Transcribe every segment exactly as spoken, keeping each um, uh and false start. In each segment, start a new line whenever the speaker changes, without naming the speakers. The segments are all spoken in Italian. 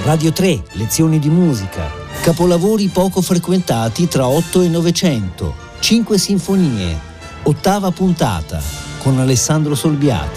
Radio tre, lezioni di musica, capolavori poco frequentati tra otto e novecento, cinque sinfonie, ottava puntata, con Alessandro Solbiati.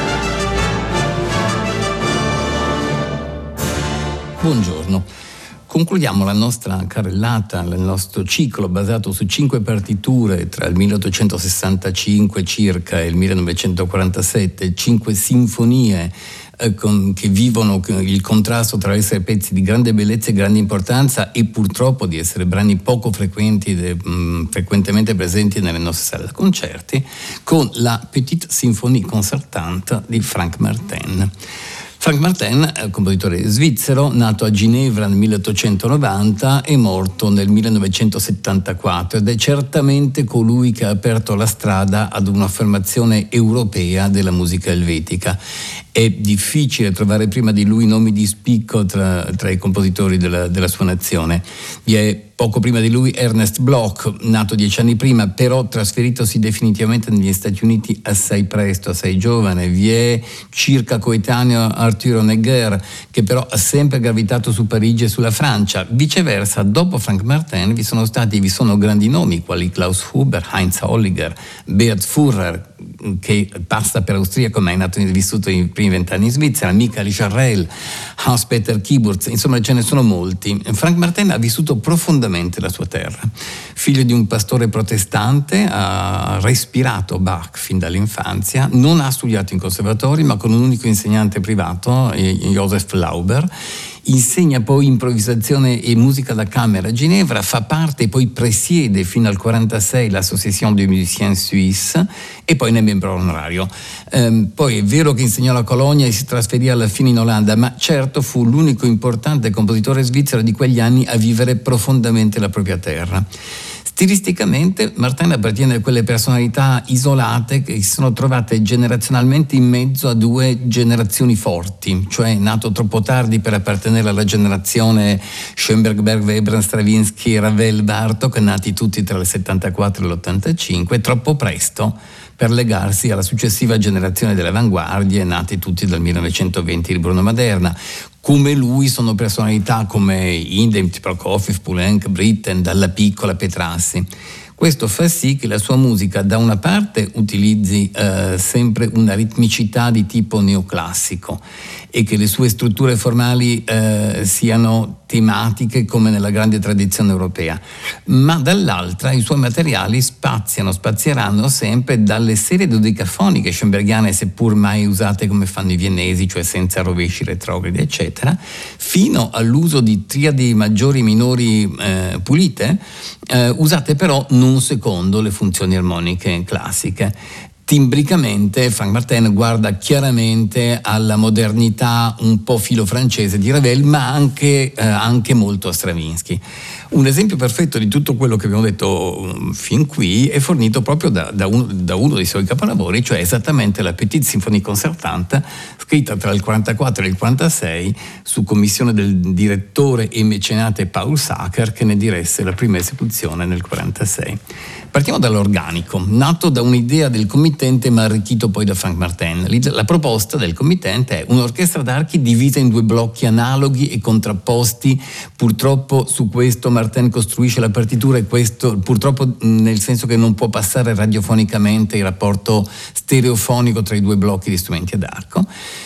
Buongiorno. Concludiamo la nostra carrellata, il nostro ciclo basato su cinque partiture tra il milleottocentosessantacinque circa e il millenovecentoquarantasette, cinque sinfonie eh, con, che vivono il contrasto tra essere pezzi di grande bellezza e grande importanza e purtroppo di essere brani poco frequenti, de, mh, frequentemente presenti nelle nostre sale da concerti, con la Petite Symphonie Concertante di Frank Martin. Frank Martin è un compositore svizzero, nato a Ginevra nel milleottocentonovanta e morto nel millenovecentosettantaquattro, ed è certamente colui che ha aperto la strada ad un'affermazione europea della musica elvetica. È difficile trovare prima di lui nomi di spicco tra, tra i compositori della, della sua nazione. Vi è poco prima di lui Ernest Bloch, nato dieci anni prima, però trasferitosi definitivamente negli Stati Uniti assai presto, assai giovane. Vi è circa coetaneo Arthur Honegger, che però ha sempre gravitato su Parigi e sulla Francia. Viceversa, dopo Frank Martin vi sono stati, vi sono grandi nomi quali Klaus Huber, Heinz Holliger, Beat Furrer, che passa per austriaco ma è nato e vissuto i primi vent'anni in Svizzera, Michael Jarrell, Hans-Peter Kiburz, insomma ce ne sono molti. Frank Martin ha vissuto profondamente la sua terra. Figlio di un pastore protestante, ha respirato Bach fin dall'infanzia, non ha studiato in conservatori ma con un unico insegnante privato, Joseph Lauber. Insegna poi improvvisazione e musica da camera a Ginevra, fa parte e poi presiede fino al quarantasei l'Association des Musiciens Suisses e poi ne è membro onorario. Ehm, poi è vero che insegnò a Colonia e si trasferì alla fine in Olanda, ma certo fu l'unico importante compositore svizzero di quegli anni a vivere profondamente la propria terra. Stilisticamente Martin appartiene a quelle personalità isolate che si sono trovate generazionalmente in mezzo a due generazioni forti, cioè nato troppo tardi per appartenere alla generazione Schoenberg, Berg, Webern, Stravinsky, Ravel, Bartók, nati tutti tra il settantaquattro e l'ottantacinque, troppo presto per legarsi alla successiva generazione delle avanguardie, nati tutti dal millenovecentoventi di Bruno Maderna. Come lui sono personalità come Indemith, Prokofiev, Poulenc, Britten, dalla piccola Petrassi. Questo fa sì che la sua musica da una parte utilizzi eh, sempre una ritmicità di tipo neoclassico e che le sue strutture formali eh, siano tematiche come nella grande tradizione europea, ma dall'altra i suoi materiali spaziano, spazieranno sempre dalle serie dodecafoniche schoenbergiane, seppur mai usate come fanno i viennesi, cioè senza rovesci retrogradi eccetera, fino all'uso di triadi maggiori e minori eh, pulite, eh, usate però non secondo le funzioni armoniche classiche. Timbricamente Frank Martin guarda chiaramente alla modernità un po' filo francese di Ravel, ma anche, eh, anche molto a Stravinsky. Un esempio perfetto di tutto quello che abbiamo detto um, fin qui è fornito proprio da, da, un, da uno dei suoi capolavori, cioè esattamente la Petite Symphonie Concertante, scritta tra il quarantaquattro e il quarantasei su commissione del direttore e mecenate Paul Sacher, che ne diresse la prima esecuzione nel quarantasei. Partiamo dall'organico, nato da un'idea del committente ma arricchito poi da Frank Martin. La proposta del committente è un'orchestra d'archi divisa in due blocchi analoghi e contrapposti. Purtroppo su questo Martin costruisce la partitura e questo purtroppo nel senso che non può passare radiofonicamente il rapporto stereofonico tra i due blocchi di strumenti ad arco.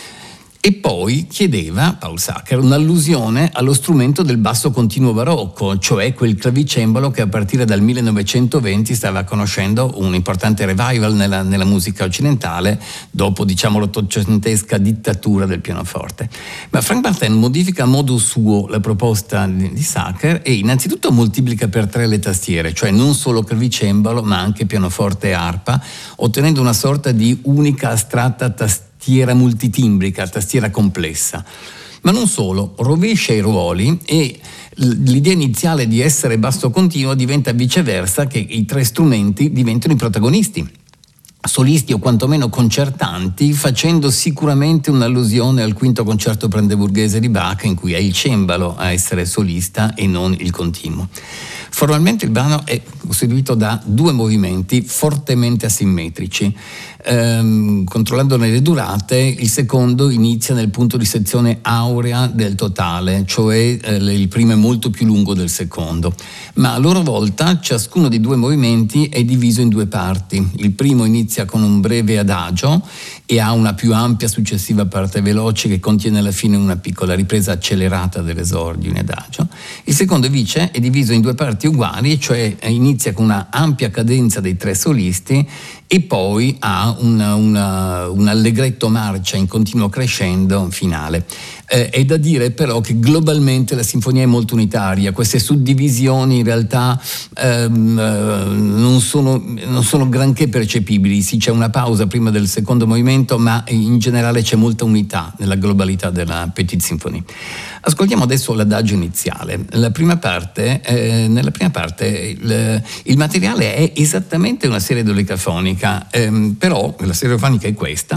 E poi chiedeva, Paul Sacher, un'allusione allo strumento del basso continuo barocco, cioè quel clavicembalo che a partire dal millenovecentoventi stava conoscendo un importante revival nella, nella musica occidentale, dopo diciamo l'ottocentesca dittatura del pianoforte. Ma Frank Martin modifica a modo suo la proposta di, di Sacher e innanzitutto moltiplica per tre le tastiere, cioè non solo clavicembalo ma anche pianoforte e arpa, ottenendo una sorta di unica astratta tastiera tastiera multitimbrica, tastiera complessa. Ma non solo, rovescia i ruoli e l'idea iniziale di essere basso continuo diventa viceversa, che i tre strumenti diventano i protagonisti, solisti o quantomeno concertanti, facendo sicuramente un'allusione al quinto concerto brandeburghese di Bach, in cui è il cembalo a essere solista e non il continuo. Formalmente il brano è costituito da due movimenti fortemente asimmetrici. ehm, controllandone le durate, il secondo inizia nel punto di sezione aurea del totale, cioè eh, il primo è molto più lungo del secondo, ma a loro volta ciascuno dei due movimenti è diviso in due parti. Il primo inizia con un breve adagio e ha una più ampia successiva parte veloce che contiene alla fine una piccola ripresa accelerata dell'esordio in adagio. Il secondo invece è diviso in due parti uguali, cioè inizia con una ampia cadenza dei tre solisti e poi ha una, una, un allegretto marcia in continuo crescendo finale. Eh, è da dire però che globalmente la sinfonia è molto unitaria, queste suddivisioni in realtà ehm, non, sono, non sono granché percepibili, sì, c'è una pausa prima del secondo movimento, ma in generale c'è molta unità nella globalità della Petite Symphonie. Ascoltiamo adesso l'adagio iniziale. La prima parte, eh, nella prima parte il, il materiale è esattamente una serie dodecafonica, ehm, però la serie dodecafonica è questa.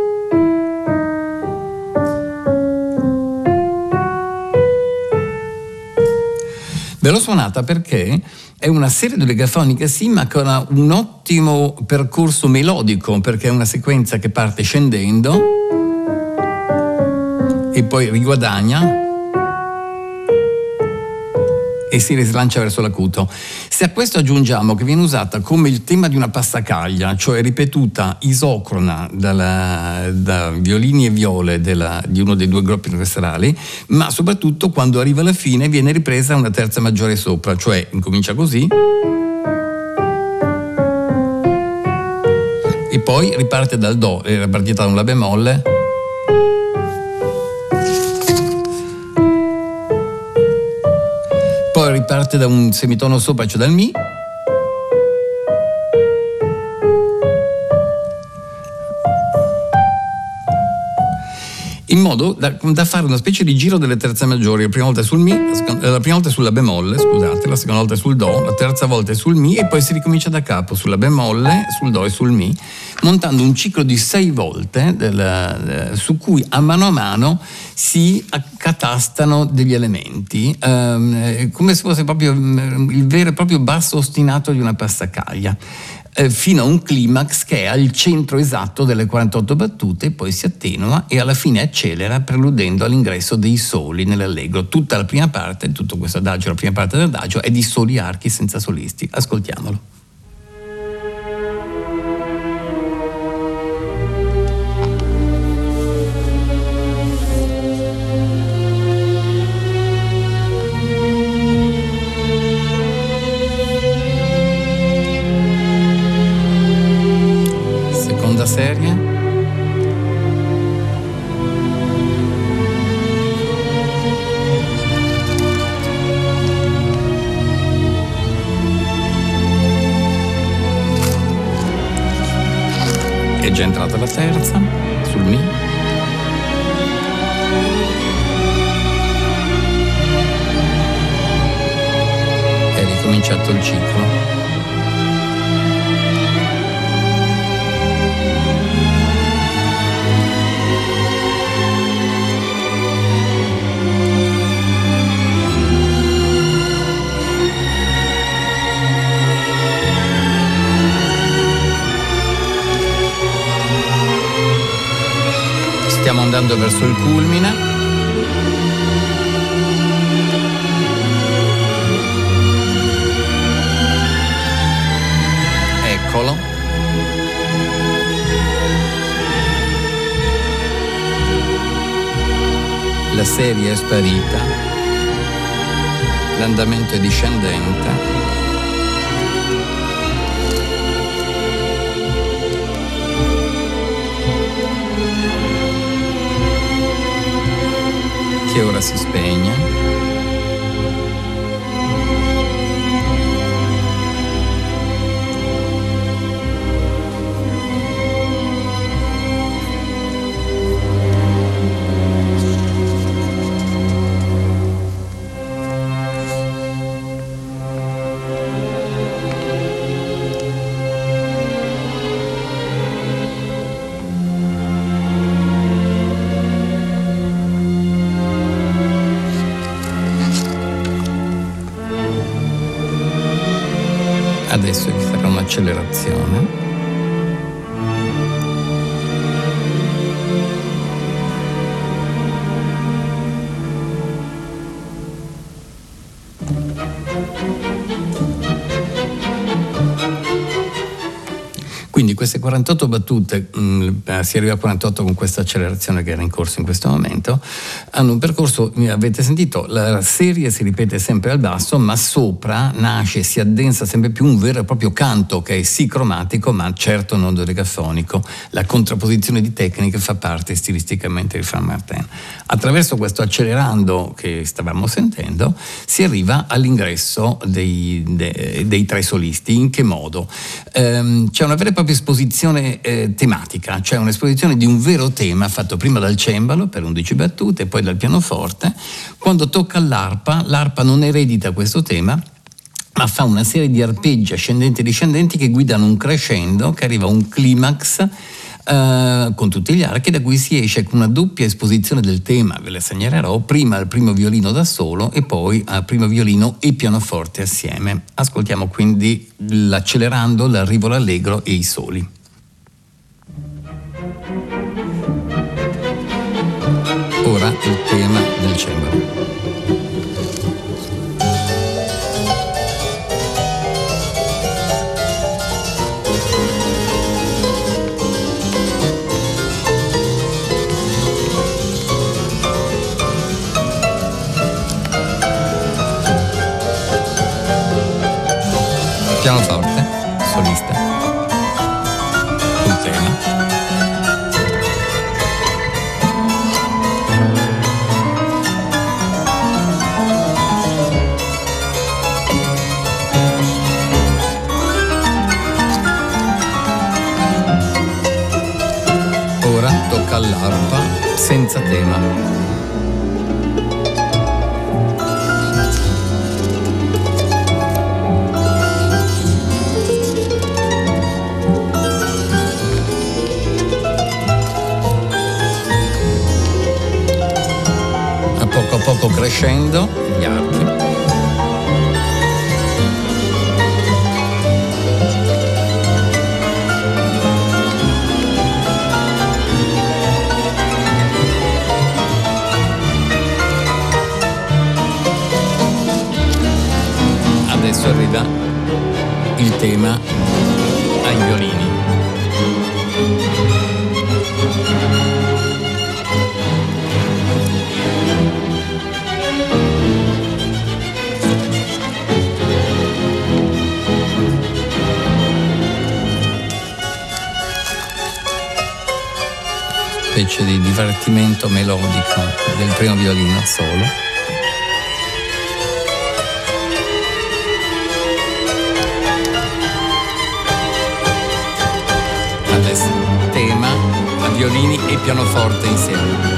Ve l'ho suonata perché è una serie dodecafonica sì, ma con un ottimo percorso melodico, perché è una sequenza che parte scendendo e poi riguadagna e si rislancia verso l'acuto. Se a questo aggiungiamo che viene usata come il tema di una passacaglia, cioè ripetuta isocrona dalla, da violini e viole della, di uno dei due gruppi orchestrali, ma soprattutto quando arriva alla fine viene ripresa una terza maggiore sopra, cioè incomincia così e poi riparte dal do, era partita da un la bemolle, poi riparte da un semitono sopra, cioè dal mi, in modo da, da fare una specie di giro delle terze maggiori. La prima volta è sul mi, la, seconda, la prima volta è sulla bemolle, scusate, la seconda volta è sul do, la terza volta è sul mi e poi si ricomincia da capo sulla bemolle, sul do e sul mi, montando un ciclo di sei volte del, su cui a mano a mano si accatastano degli elementi, ehm, come se fosse proprio il vero e proprio basso ostinato di una passacaglia, eh, fino a un climax che è al centro esatto delle quarantotto battute, poi si attenua e alla fine accelera preludendo all'ingresso dei soli nell'allegro. Tutta la prima parte, tutto questo adagio, la prima parte dell'adagio è di soli archi senza solisti. Ascoltiamolo. Serie è già entrata la terza sul mi è ricominciato il ciclo. Stiamo andando verso il culmine. Eccolo. La serie è sparita. L'andamento è discendente. Che ora si spegne. Adesso vi farò un'accelerazione. queste quarantotto battute, mh, si arriva a quarantotto con questa accelerazione che era in corso in questo momento, hanno un percorso, avete sentito, la serie si ripete sempre al basso, ma sopra nasce, si addensa sempre più un vero e proprio canto che è sì cromatico, ma certo non dodecafonico. La contrapposizione di tecniche fa parte stilisticamente di Frank Martin. Attraverso questo accelerando che stavamo sentendo si arriva all'ingresso dei, de, dei tre solisti. In che modo? Ehm, c'è una vera e propria esposizione eh, tematica, cioè un'esposizione di un vero tema fatto prima dal cembalo per undici battute e poi dal pianoforte. Quando tocca all'arpa, l'arpa non eredita questo tema, ma fa una serie di arpeggi ascendenti e discendenti che guidano un crescendo che arriva a un climax Uh, con tutti gli archi, da cui si esce con una doppia esposizione del tema, ve le segnalerò, prima al primo violino da solo e poi al primo violino e pianoforte assieme. Ascoltiamo quindi l'accelerando, l'arrivo all'allegro e i soli. Ora il tema del cembalo. Pianoforte, solista, sul tema. Ora tocca all'arpa senza tema. Poco a poco crescendo gli archi. Adesso arriva il tema ai violini. Specie di divertimento melodico del primo violino solo. Adesso tema a violini e pianoforte insieme.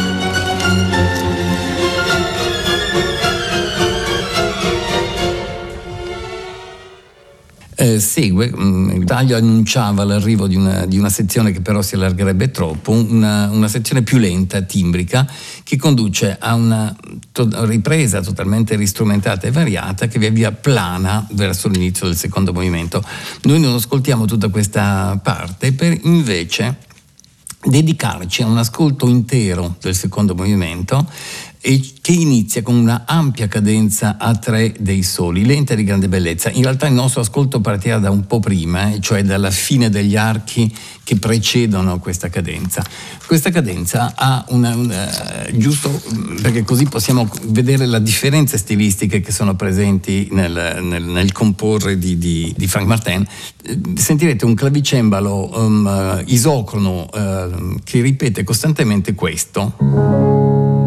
Eh, segue, il taglio annunciava l'arrivo di una, di una sezione che però si allargherebbe troppo, una, una sezione più lenta, timbrica, che conduce a una to- ripresa totalmente ristrumentata e variata che via via plana verso l'inizio del secondo movimento. Noi non ascoltiamo tutta questa parte per invece dedicarci a un ascolto intero del secondo movimento e che inizia con una ampia cadenza a tre dei soli, lenta e di grande bellezza. In realtà il nostro ascolto partirà da un po' prima, eh, cioè dalla fine degli archi che precedono questa cadenza. Questa cadenza ha una, una giusto perché così possiamo vedere le differenze stilistiche che sono presenti nel, nel, nel comporre di, di, di Frank Martin. Sentirete un clavicembalo um, isocrono uh, che ripete costantemente questo.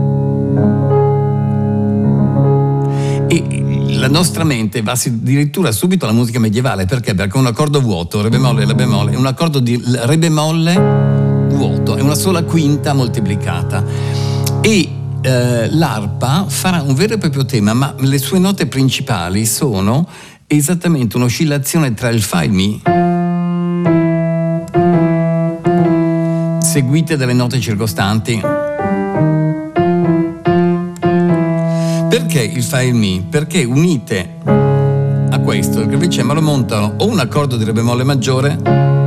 E la nostra mente va addirittura subito alla musica medievale. Perché? Perché un accordo vuoto, re bemolle, la bemolle, un accordo di re bemolle vuoto, è una sola quinta moltiplicata. E eh, l'arpa farà un vero e proprio tema, ma le sue note principali sono esattamente un'oscillazione tra il fa e il mi, seguite dalle note circostanti. Perché il fa e il mi? Perché unite a questo il clavicembalo montano o un accordo di re bemolle maggiore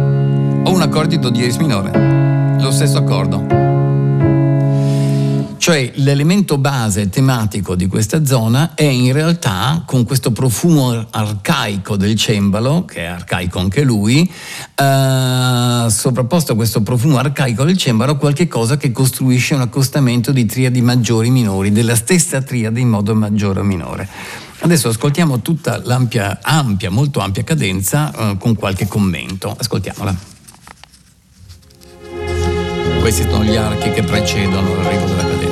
o un accordo di do diesis minore, lo stesso accordo. Cioè Cioè l'elemento base tematico di questa zona è in realtà, con questo profumo arcaico del cembalo, che è arcaico anche lui, eh, sovrapposto a questo profumo arcaico del cembalo, qualche cosa che costruisce un accostamento di triadi maggiori e minori, della stessa triade in modo maggiore o minore. Adesso ascoltiamo tutta l'ampia, ampia, molto ampia cadenza eh, con qualche commento. Ascoltiamola. Questi sono gli archi che precedono l'arrivo della cadenza.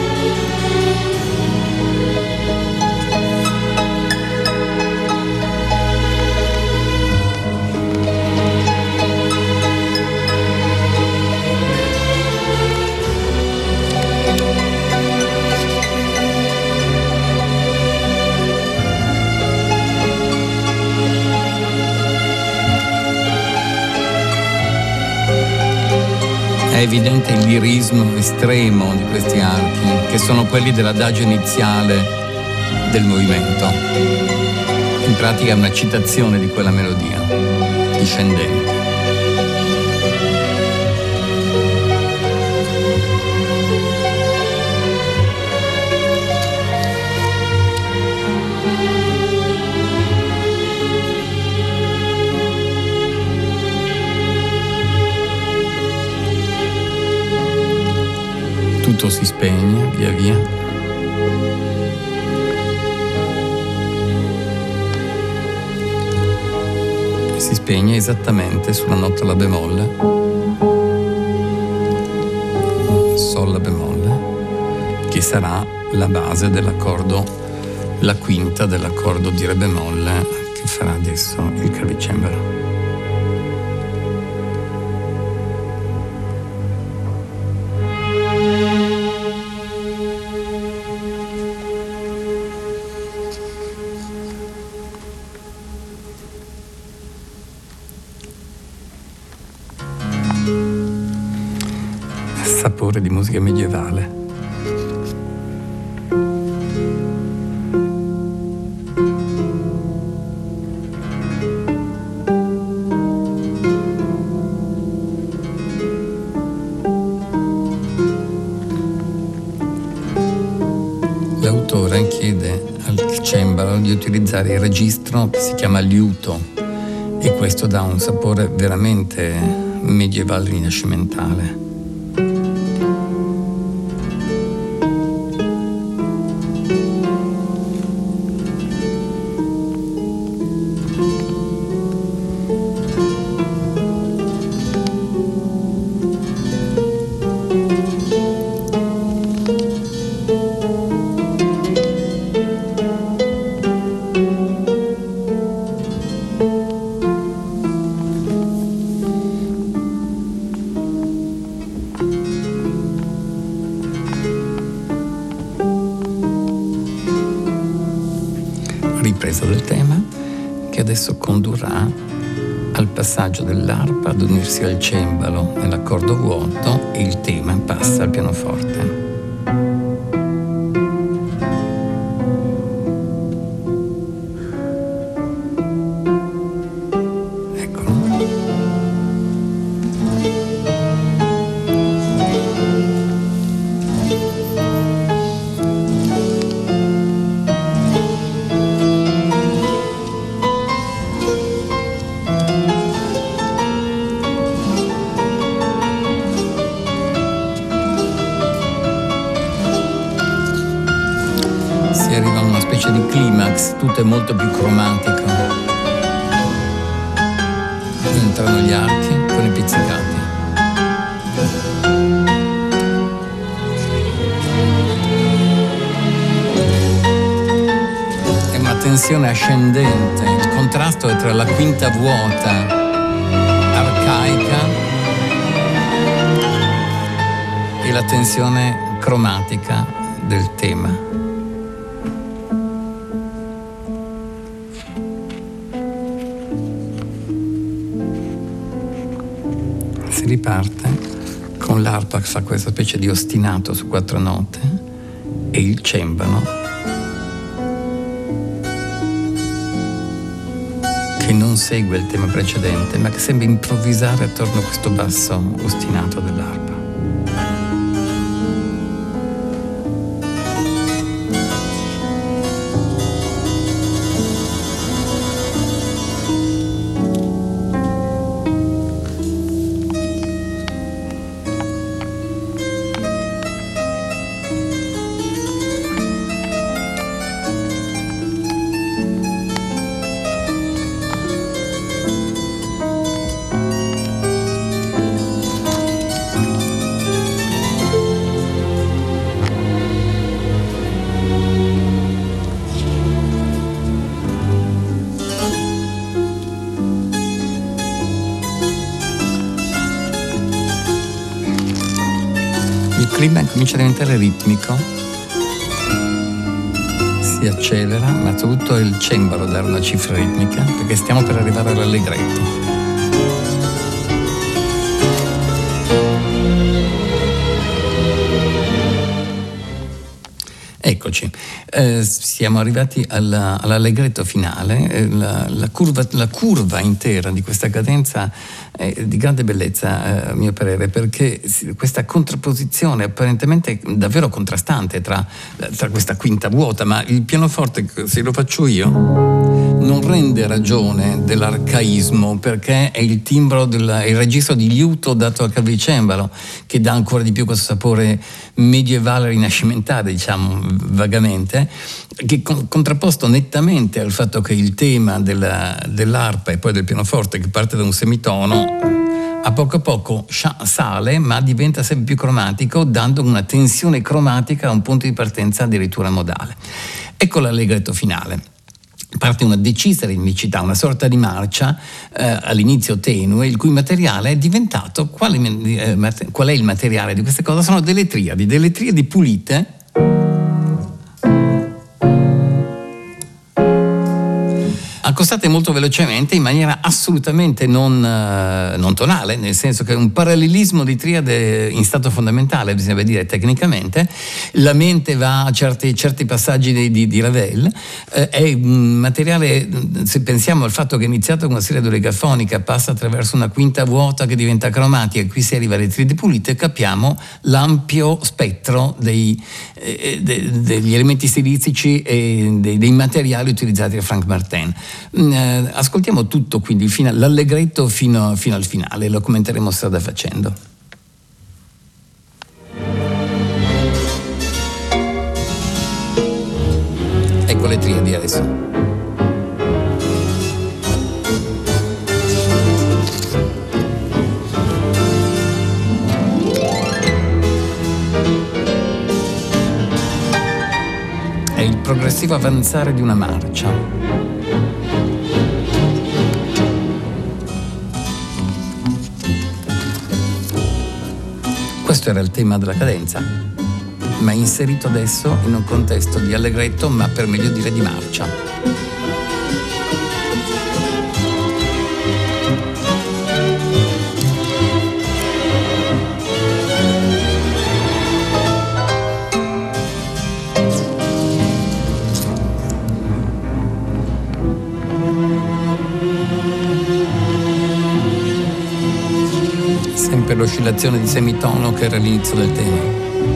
È evidente il lirismo estremo di questi archi, che sono quelli dell'adagio iniziale del movimento. In pratica è una citazione di quella melodia discendente. Tutto si spegne via via. E si spegne esattamente sulla nota La bemolle, Sol La bemolle, che sarà la base dell'accordo, la quinta dell'accordo di Re bemolle che farà adesso il clavicembalo. Sapore di musica medievale. L'autore chiede al cembalo di utilizzare il registro che si chiama liuto, e questo dà un sapore veramente medievale rinascimentale. Ripresa del tema, che adesso condurrà al passaggio dell'arpa ad unirsi al cembalo nell'accordo vuoto, e il tema passa al pianoforte. Arriva una specie di climax, tutto è molto più cromatico. Entrano gli archi con i pizzicati. È una tensione ascendente, il contrasto è tra la quinta vuota arcaica e la tensione cromatica del tema. Si riparte con l'arpa che fa questa specie di ostinato su quattro note e il cembalo che non segue il tema precedente, ma che sembra improvvisare attorno a questo basso ostinato dell'arpa. il clima comincia a diventare ritmico, si accelera, ma soprattutto è il cembalo a dare una cifra ritmica, perché stiamo per arrivare all'allegretto. Eccoci, eh, siamo arrivati alla, all'allegretto finale, eh, la, la, curva, la curva intera di questa cadenza è di grande bellezza, eh, a mio parere, perché questa contrapposizione apparentemente davvero contrastante tra, tra questa quinta vuota, ma il pianoforte, se lo faccio io, non rende ragione dell'arcaismo, perché è il timbro, del, il registro di liuto dato al clavicembalo che dà ancora di più questo sapore medievale rinascimentale, diciamo vagamente, che con, contrapposto nettamente al fatto che il tema della, dell'arpa e poi del pianoforte, che parte da un semitono, a poco a poco sale, ma diventa sempre più cromatico, dando una tensione cromatica a un punto di partenza addirittura modale. Ecco l'allegretto finale. Parte una decisa ritmicità, una sorta di marcia, eh, all'inizio tenue, il cui materiale è diventato, quale, eh, qual è il materiale di queste cose? Sono delle triadi, delle triadi pulite, accostate molto velocemente in maniera assolutamente non, uh, non tonale, nel senso che è un parallelismo di triade in stato fondamentale, bisogna dire tecnicamente. La mente va a certi, certi passaggi di, di, di Ravel, eh, è un materiale, se pensiamo al fatto che è iniziato con una serie dodecafonica, passa attraverso una quinta vuota che diventa cromatica e qui si arriva alle triadi pulite, capiamo l'ampio spettro dei, eh, de, degli elementi stilistici e dei, dei materiali utilizzati da Frank Martin. Eh, ascoltiamo tutto, quindi fino, l'allegretto fino, fino al finale, lo commenteremo strada facendo. Ecco le triadi adesso. È il progressivo avanzare di una marcia. Questo era il tema della cadenza, ma inserito adesso in un contesto di allegretto, ma per meglio dire di marcia. Sempre l'oscillazione di semitono che era l'inizio del tema.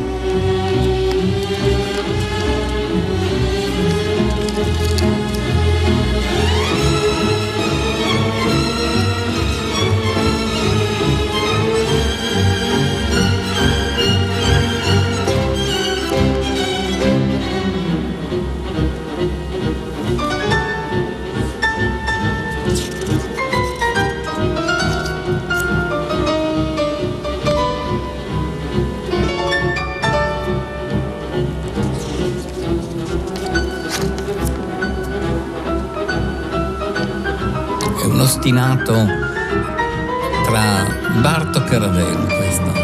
Ostinato tra Bartók e Ravel, questo.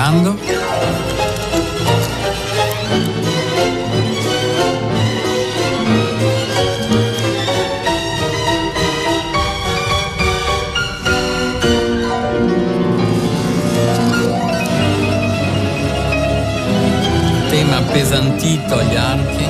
ascoltando. Tema appesantito agli archi.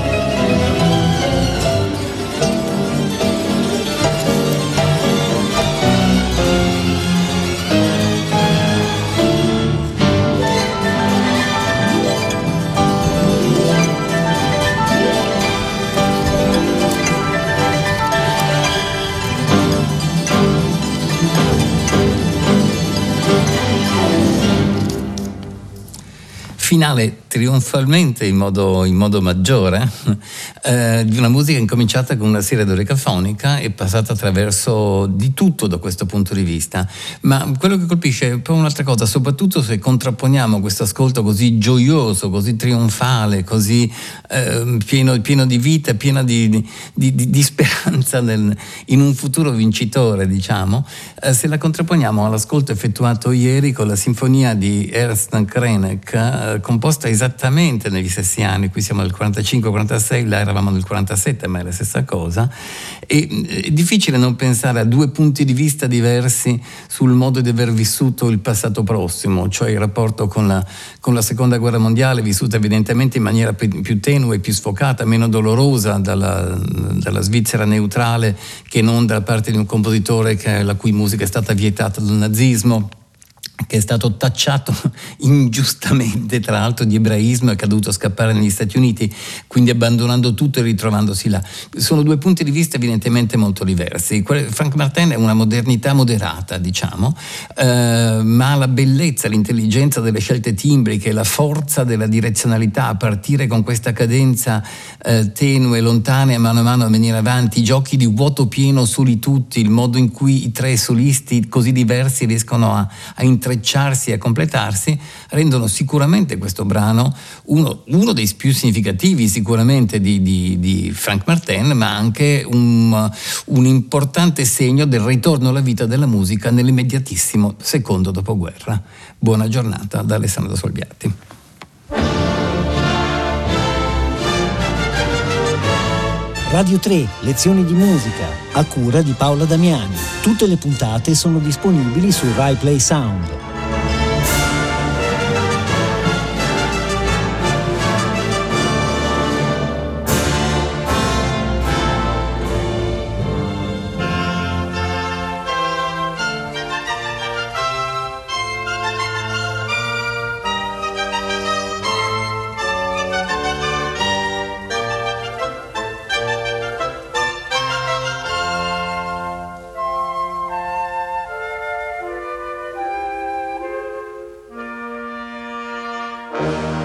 Finale trionfalmente in modo, in modo maggiore eh, di una musica incominciata con una serie dodecafonica e passata attraverso di tutto da questo punto di vista. Ma quello che colpisce è poi un'altra cosa, soprattutto se contrapponiamo questo ascolto così gioioso, così trionfale, così eh, pieno, pieno di vita, pieno di, di, di, di speranza nel, in un futuro vincitore, diciamo, eh, se la contrapponiamo all'ascolto effettuato ieri con la sinfonia di Ernst Krenek, eh, composta esattamente negli stessi anni. Qui siamo nel quarantacinque quarantasei, là eravamo nel quarantasette, ma è la stessa cosa, e è difficile non pensare a due punti di vista diversi sul modo di aver vissuto il passato prossimo, cioè il rapporto con la, con la seconda guerra mondiale, vissuta evidentemente in maniera più, più tenue, più sfocata, meno dolorosa dalla, dalla Svizzera neutrale, che non da parte di un compositore che, la cui musica è stata vietata dal nazismo, che è stato tacciato ingiustamente tra l'altro di ebraismo e che ha dovuto scappare negli Stati Uniti, quindi abbandonando tutto e ritrovandosi là. Sono due punti di vista evidentemente molto diversi. Frank Martin è una modernità moderata, diciamo, eh, ma la bellezza, l'intelligenza delle scelte timbriche, la forza della direzionalità a partire con questa cadenza eh, tenue, lontana e mano a mano a venire avanti, i giochi di vuoto pieno soli tutti, il modo in cui i tre solisti così diversi riescono a, a intrecciarsi e a completarsi, rendono sicuramente questo brano uno, uno dei più significativi sicuramente di, di, di Frank Martin, ma anche un, un importante segno del ritorno alla vita della musica nell'immediatissimo secondo dopoguerra. Buona giornata da Alessandro Solviati.
Radio tre, lezioni di musica, a cura di Paola Damiani. Tutte le puntate sono disponibili su Rai Play Sound.
Thank you.